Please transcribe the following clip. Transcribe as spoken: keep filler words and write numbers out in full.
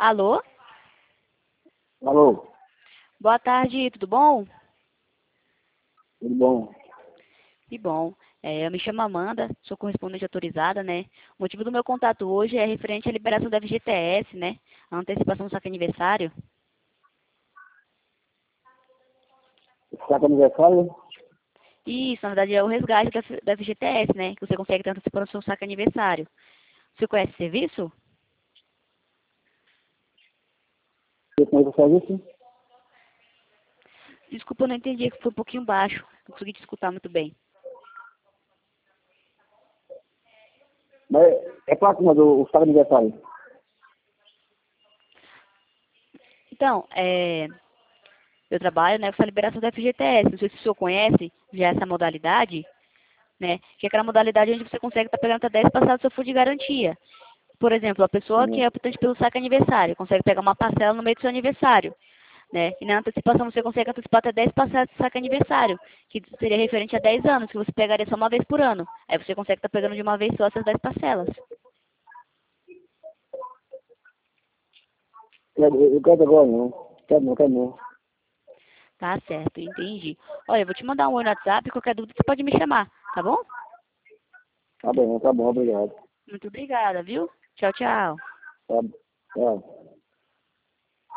Alô? Alô, Boa tarde, tudo bom? tudo bom? Que bom. É, eu me chamo Amanda, sou correspondente autorizada, né? O motivo do meu contato hoje é referente à liberação da F G T S, né? A antecipação do saque aniversário. Está com aniversário? Isso, na verdade, é o resgate da, F- da F G T S, né? Que você consegue estar antecipando o seu saque aniversário. Você conhece o serviço? Você conhece o serviço? Desculpa, eu não entendi, que foi um pouquinho baixo. Não consegui te escutar muito bem. Mas é próximo do estado aniversário. Então, é, eu trabalho, né, com a liberação da F G T S. Não sei se o senhor conhece já essa modalidade, né? Que é aquela modalidade onde você consegue estar pegando até dez passadas do seu fundo de garantia. Por exemplo, a pessoa que Hum. é optante pelo saque aniversário consegue pegar uma parcela no meio do seu aniversário, né? E na antecipação você consegue antecipar até dez parcelas de saque aniversário, que seria referente a dez anos, que você pegaria só uma vez por ano. Aí você consegue estar pegando de uma vez só essas dez parcelas. Eu, eu quero agora não. Quero não, quero não. Tá certo, entendi. Olha, eu vou te mandar um oi no WhatsApp, qualquer dúvida você pode me chamar, tá bom? Tá bom, tá bom, obrigado. Muito obrigada, viu? Tchau, tchau. Tá, tá.